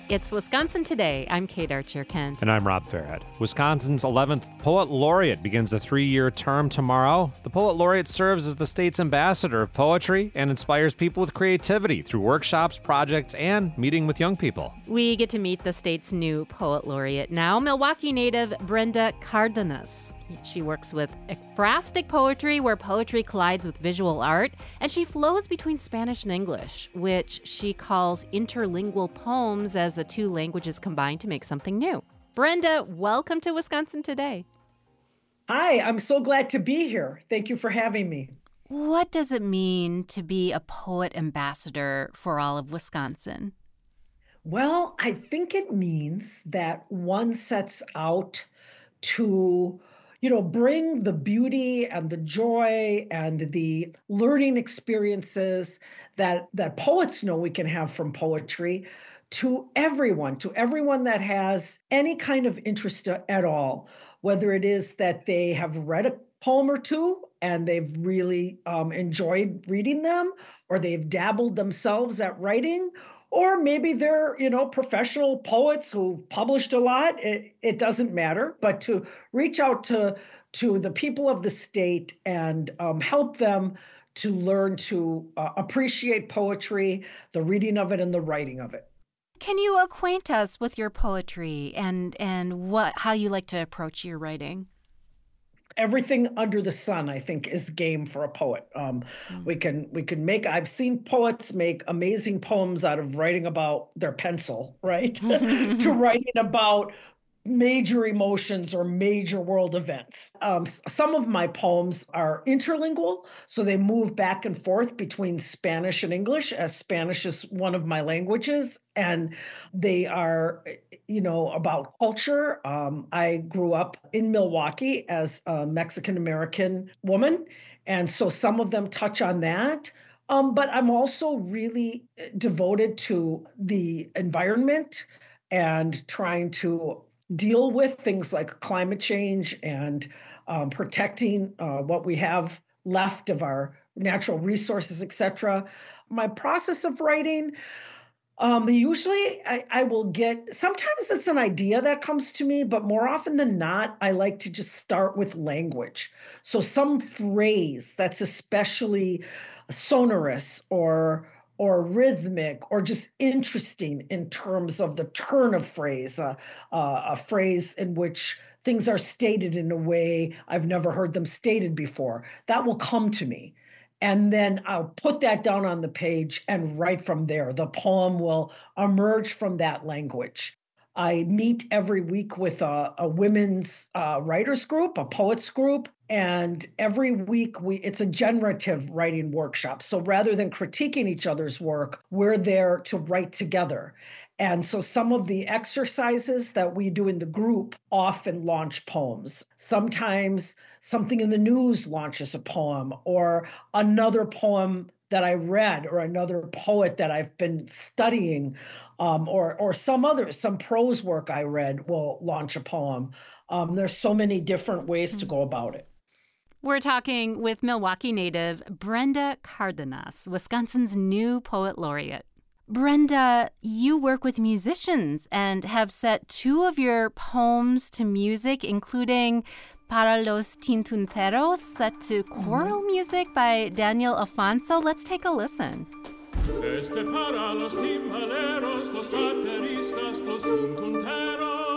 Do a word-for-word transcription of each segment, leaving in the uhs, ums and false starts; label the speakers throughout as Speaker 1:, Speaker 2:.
Speaker 1: It's Wisconsin Today. I'm Kate Archer-Kent.
Speaker 2: And I'm Rob Farrad. Wisconsin's eleventh Poet Laureate begins a three-year term tomorrow. The Poet Laureate serves as the state's ambassador of poetry and inspires people with creativity through workshops, projects, and meeting with young people.
Speaker 1: We get to meet the state's new Poet Laureate now, Milwaukee native Brenda Cardenas. She works with ekphrastic poetry, where poetry collides with visual art, and she flows between Spanish and English, which she calls interlingual poems as the two languages combine to make something new. Brenda, welcome to Wisconsin Today.
Speaker 3: Hi, I'm so glad to be here. Thank you for having me.
Speaker 1: What does it mean to be a poet ambassador for all of Wisconsin?
Speaker 3: Well, I think it means that one sets out to you know, bring the beauty and the joy and the learning experiences that that poets know we can have from poetry to everyone, to everyone that has any kind of interest at all, whether it is that they have read a poem or two and they've really um, enjoyed reading them, or they've dabbled themselves at writing, or maybe they're, you know, professional poets who published a lot. It, it doesn't matter, but to reach out to, to the people of the state and um, help them to learn to uh, appreciate poetry, the reading of it and the writing of it.
Speaker 1: Can you acquaint us with your poetry and, and what how you like to approach your writing?
Speaker 3: Everything under the sun, I think, is game for a poet. Um, mm. We can we can make. I've seen poets make amazing poems out of writing about their pencil, right, to writing about major emotions or major world events. Um, some of my poems are interlingual, so they move back and forth between Spanish and English, as Spanish is one of my languages, and they are, you know, about culture. Um, I grew up in Milwaukee as a Mexican-American woman, and so some of them touch on that. Um, but I'm also really devoted to the environment and trying to deal with things like climate change and um, protecting uh, what we have left of our natural resources, et cetera. My process of writing, um, usually I, I will get, sometimes it's an idea that comes to me, but more often than not, I like to just start with language. So some phrase that's especially sonorous or or rhythmic, or just interesting in terms of the turn of phrase, uh, uh, a phrase in which things are stated in a way I've never heard them stated before. That will come to me. And then I'll put that down on the page and write from there. The poem will emerge from that language. I meet every week with a, a women's uh, writers group, a poets group, and every week we it's a generative writing workshop. So rather than critiquing each other's work, we're there to write together. And so some of the exercises that we do in the group often launch poems. Sometimes something in the news launches a poem, or another poem that I read, or another poet that I've been studying, um, or or some other, some prose work I read will launch a poem. Um, there's so many different ways to go about it.
Speaker 1: We're talking with Milwaukee native Brenda Cardenas, Wisconsin's new Poet Laureate. Brenda, you work with musicians and have set two of your poems to music, including Para los Tintunteros, set to choral music by Daniel Afonso. Let's take a listen. Este para los timbaleros, los bateristas, los tintunteros.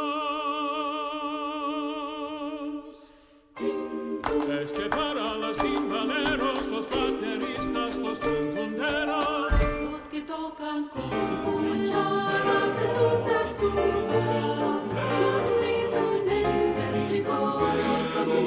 Speaker 1: Este para los timbaleros, los bateristas, los tintunteros. Los que tocan con cucharas en sus estudios, risas en sus escritorios,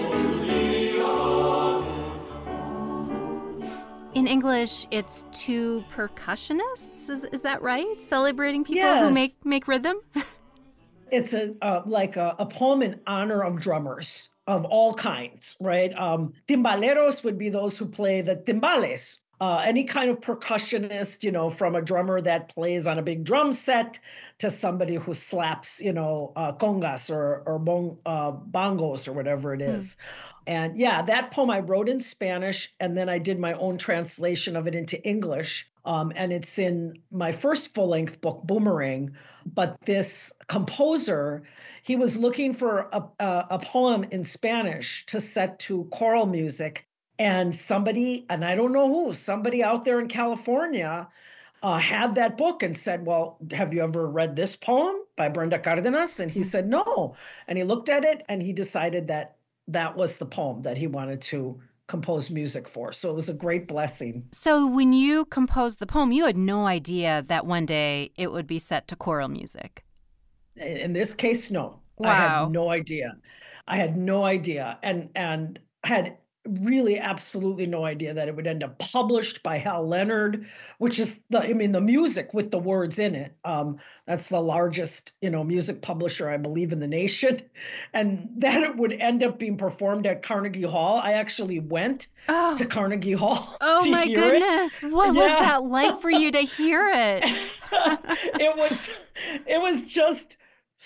Speaker 1: in English, it's two percussionists. Is is that right? Celebrating people
Speaker 3: yes.
Speaker 1: who make make rhythm.
Speaker 3: It's a uh, like a, a poem in honor of drummers of all kinds, right? Um, timbaleros would be those who play the timbales. Uh, any kind of percussionist, you know, from a drummer that plays on a big drum set to somebody who slaps, you know, uh, congas or or bon, uh, bongos or whatever it is. And yeah, that poem I wrote in Spanish, and then I did my own translation of it into English. Um, and it's in my first full length book, Boomerang. But this composer, he was looking for a, a, a poem in Spanish to set to choral music. And somebody, and I don't know who, somebody out there in California uh, had that book and said, well, have you ever read this poem by Brenda Cardenas? And he
Speaker 1: Mm.
Speaker 3: said, no. And he looked at it and he decided that that was the poem that he wanted to compose music for. So it was a great blessing.
Speaker 1: So when you composed the poem, you had no idea that one day it would be set to choral music.
Speaker 3: In this case, no.
Speaker 1: Wow.
Speaker 3: I had no idea. I had no idea. And and had really absolutely no idea that it would end up published by Hal Leonard, which is the, I mean, the music with the words in it. Um, that's the largest, you know, music publisher, I believe, in the nation. And that it would end up being performed at Carnegie Hall. I actually went
Speaker 1: Oh.
Speaker 3: to Carnegie Hall.
Speaker 1: Oh
Speaker 3: to
Speaker 1: my
Speaker 3: hear it.
Speaker 1: goodness. What was
Speaker 3: Yeah.
Speaker 1: that like for you to hear it?
Speaker 3: it was it was just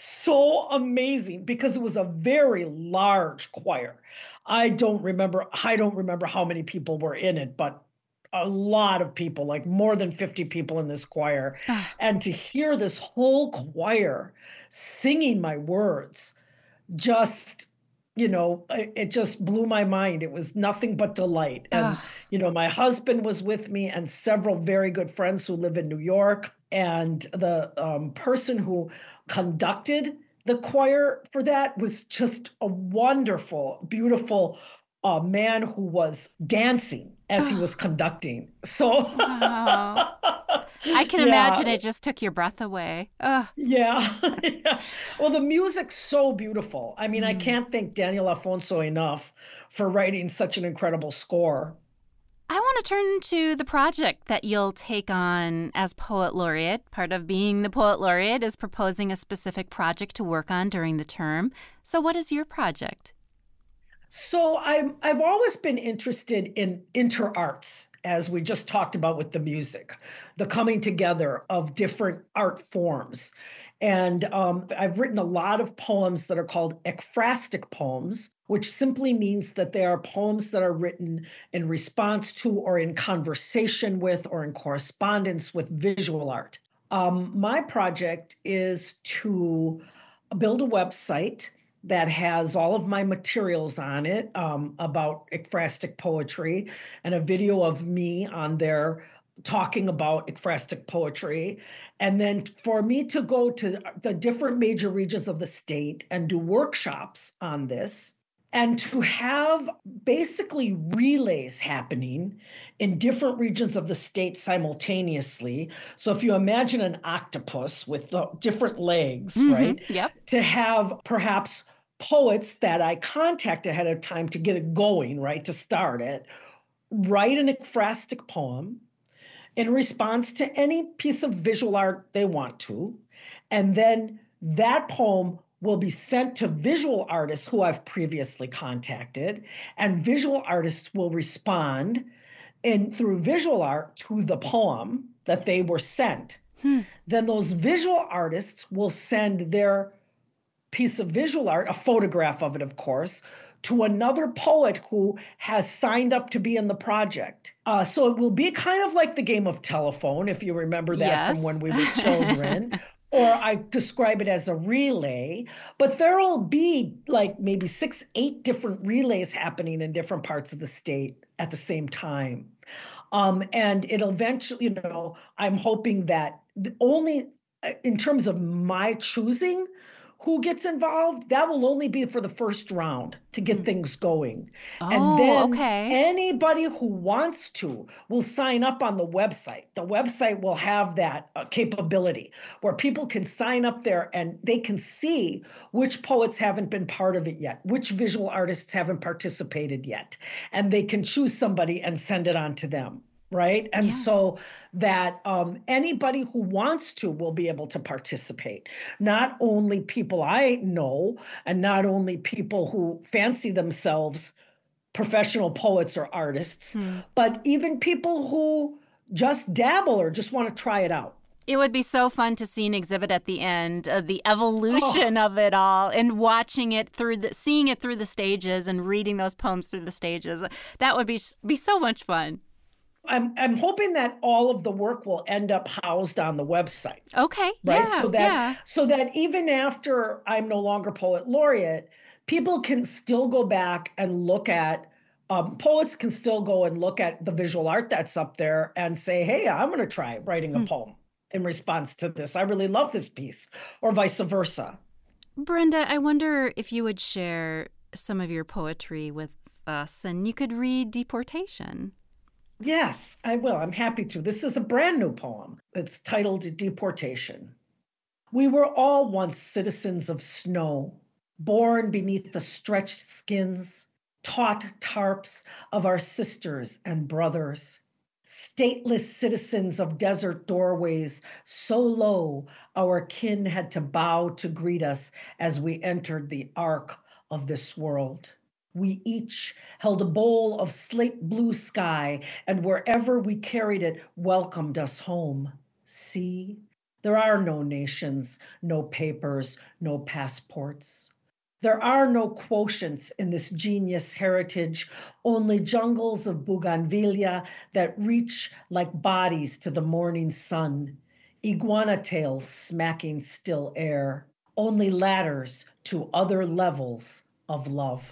Speaker 3: so amazing because it was a very large choir. I don't remember I don't remember how many people were in it, but a lot of people, like more than fifty people in this choir.
Speaker 1: Ah.
Speaker 3: And to hear this whole choir singing my words just, you know, it, it just blew my mind. It was nothing but delight. And,
Speaker 1: Ah.
Speaker 3: you know, my husband was with me and several very good friends who live in New York. And the um, person who conducted the choir for that was just a wonderful, beautiful uh, man who was dancing as he was conducting. So
Speaker 1: Wow. I can
Speaker 3: Yeah.
Speaker 1: imagine it just took your breath away. Ugh.
Speaker 3: Yeah. Yeah. Well, the music's so beautiful. I mean, I
Speaker 1: Mm.
Speaker 3: can't thank Daniel Afonso enough for writing such an incredible score.
Speaker 1: I want to turn to the project that you'll take on as Poet Laureate. Part of being the Poet Laureate is proposing a specific project to work on during the term. So what is your project?
Speaker 3: So I'm I've always been interested in interarts, as we just talked about with the music, the coming together of different art forms. And um, I've written a lot of poems that are called ekphrastic poems, which simply means that they are poems that are written in response to or in conversation with or in correspondence with visual art. Um, my project is to build a website that has all of my materials on it um, about ekphrastic poetry and a video of me on there talking about ekphrastic poetry. And then for me to go to the different major regions of the state and do workshops on this, and to have basically relays happening in different regions of the state simultaneously. So if you imagine an octopus with the different legs,
Speaker 1: Mhm.
Speaker 3: right?
Speaker 1: Yep.
Speaker 3: To have perhaps poets that I contact ahead of time to get it going, right? To start it, write an ekphrastic poem in response to any piece of visual art they want to. And then that poem will be sent to visual artists who I've previously contacted, and visual artists will respond in through visual art to the poem that they were sent.
Speaker 1: Hmm.
Speaker 3: Then those visual artists will send their piece of visual art, a photograph of it, of course, to another poet who has signed up to be in the project. Uh, so it will be kind of like the game of telephone, if you remember that
Speaker 1: Yes.
Speaker 3: from when we were children. Or I describe it as a relay, but there'll be like maybe six, eight different relays happening in different parts of the state at the same time. Um, and it'll eventually, you know, I'm hoping that the only uh, in terms of my choosing who gets involved, that will only be for the first round to get
Speaker 1: Mm.
Speaker 3: things going.
Speaker 1: Oh,
Speaker 3: And then
Speaker 1: okay.
Speaker 3: anybody who wants to will sign up on the website. The website will have that uh, capability where people can sign up there and they can see which poets haven't been part of it yet, which visual artists haven't participated yet. And they can choose somebody and send it on to them. Right. And
Speaker 1: Yeah.
Speaker 3: so that um, anybody who wants to will be able to participate. Not only people I know, and not only people who fancy themselves professional poets or artists,
Speaker 1: Hmm.
Speaker 3: but even people who just dabble or just want to try it out.
Speaker 1: It would be so fun to see an exhibit at the end of the evolution oh. of it all and watching it through the, seeing it through the stages and reading those poems through the stages. That would be be so much fun.
Speaker 3: I'm I'm hoping that all of the work will end up housed on the website.
Speaker 1: Okay.
Speaker 3: Right.
Speaker 1: Yeah,
Speaker 3: so that
Speaker 1: yeah.
Speaker 3: so that even after I'm no longer poet laureate, people can still go back and look at um, poets can still go and look at the visual art that's up there and say, hey, I'm going to try writing a hmm. poem in response to this. I really love this piece, or vice versa.
Speaker 1: Brenda, I wonder if you would share some of your poetry with us, and you could read Deportation.
Speaker 3: Yes, I will. I'm happy to. This is a brand new poem. It's titled Deportation. We were all once citizens of snow, born beneath the stretched skins, taut tarps of our sisters and brothers, stateless citizens of desert doorways, so low our kin had to bow to greet us as we entered the arc of this world. We each held a bowl of slate blue sky, and wherever we carried it, welcomed us home. See, there are no nations, no papers, no passports. There are no quotients in this genius heritage, only jungles of bougainvillea that reach like bodies to the morning sun, iguana tails smacking still air, only ladders to other levels of love.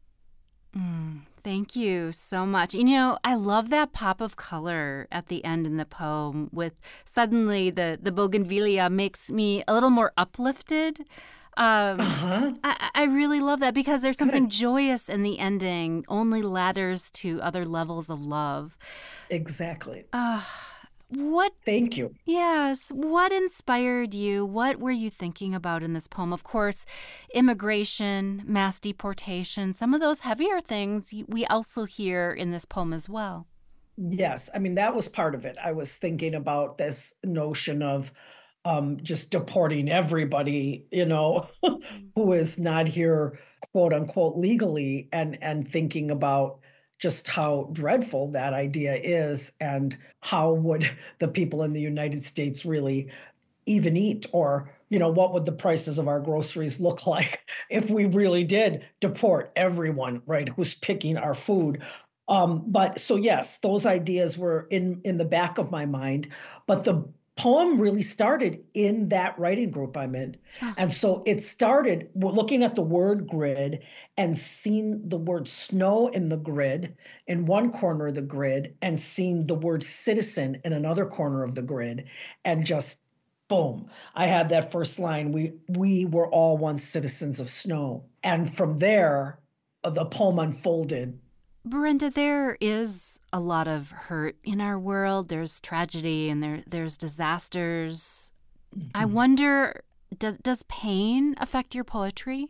Speaker 1: Mm, thank you so much. You know, I love that pop of color at the end in the poem with suddenly the, the bougainvillea makes me a little more uplifted. Um, uh-huh. I, I really love that because there's something Good. joyous in the ending, only ladders to other levels of love.
Speaker 3: Exactly.
Speaker 1: Uh, what?
Speaker 3: Thank you.
Speaker 1: Yes. What inspired you? What were you thinking about in this poem? Of course, immigration, mass deportation, some of those heavier things we also hear in this poem as well.
Speaker 3: Yes. I mean, that was part of it. I was thinking about this notion of um, just deporting everybody, you know, who is not here, quote unquote, legally, and and thinking about just how dreadful that idea is and how would the people in the United States really even eat, or, you know, what would the prices of our groceries look like if we really did deport everyone, right, who's picking our food. Um, but so, yes, those ideas were in, in the back of my mind, but the poem really started in that writing group I'm in. Oh. And so it started looking at the word grid and seeing the word snow in the grid in one corner of the grid and seeing the word citizen in another corner of the grid. And just boom, I had that first line. We, we were all once citizens of snow. And from there, the poem unfolded.
Speaker 1: Brenda, there is a lot of hurt in our world. There's tragedy and there there's disasters. Mm-hmm. I wonder, does does pain affect your poetry?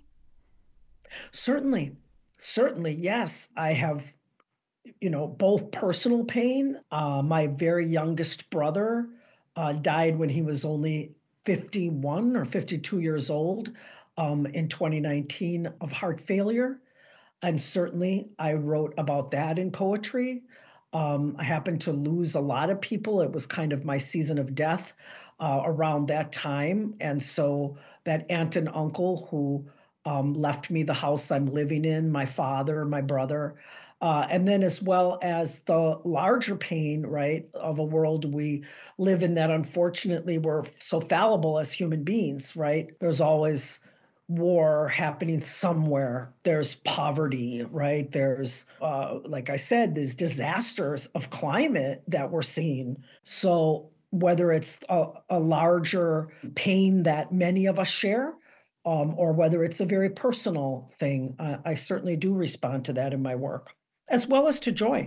Speaker 3: Certainly. Certainly, yes. I have, you know, both personal pain. Uh, my very youngest brother uh, died when he was only fifty-one or fifty-two years old um, in twenty nineteen of heart failure. And certainly I wrote about that in poetry. Um, I happened to lose a lot of people. It was kind of my season of death uh, around that time. And so that aunt and uncle who um, left me the house I'm living in, my father, my brother, uh, and then as well as the larger pain, right, of a world we live in that unfortunately we're so fallible as human beings, right? There's always war happening somewhere. There's poverty, right? There's, uh, like I said, these disasters of climate that we're seeing. So whether it's a, a larger pain that many of us share, um, or whether it's a very personal thing, uh, I certainly do respond to that in my work, as well as to joy.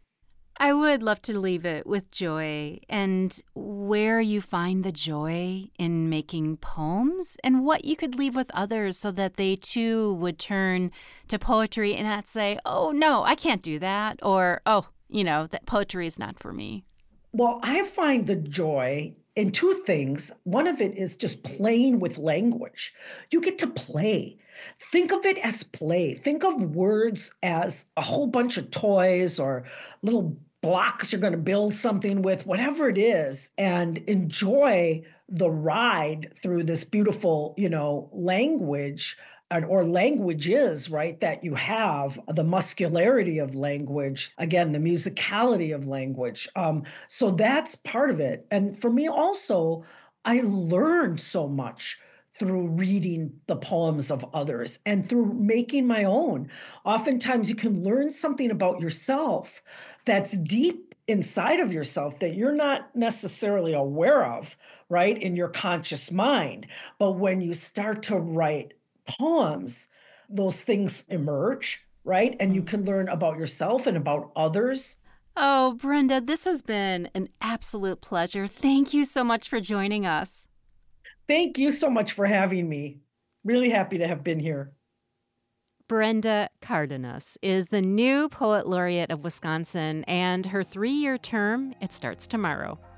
Speaker 1: I would love to leave it with joy and where you find the joy in making poems and what you could leave with others so that they too would turn to poetry and not say, oh, no, I can't do that. Or, oh, you know, that poetry is not for me.
Speaker 3: Well, I find the joy in two things. One of it is just playing with language. You get to play. Think of it as play. Think of words as a whole bunch of toys or little blocks you're going to build something with, whatever it is, and enjoy the ride through this beautiful, you know, language and or languages, right, that you have, the muscularity of language, again, the musicality of language. Um, so that's part of it. And for me also, I learned so much through reading the poems of others and through making my own. Oftentimes, you can learn something about yourself that's deep inside of yourself that you're not necessarily aware of, right, in your conscious mind. But when you start to write poems, those things emerge, right? And you can learn about yourself and about others.
Speaker 1: Oh, Brenda, this has been an absolute pleasure. Thank you so much for joining us.
Speaker 3: Thank you so much for having me. Really happy to have been here.
Speaker 1: Brenda Cardenas is the new Poet Laureate of Wisconsin, and her three-year term, it starts tomorrow.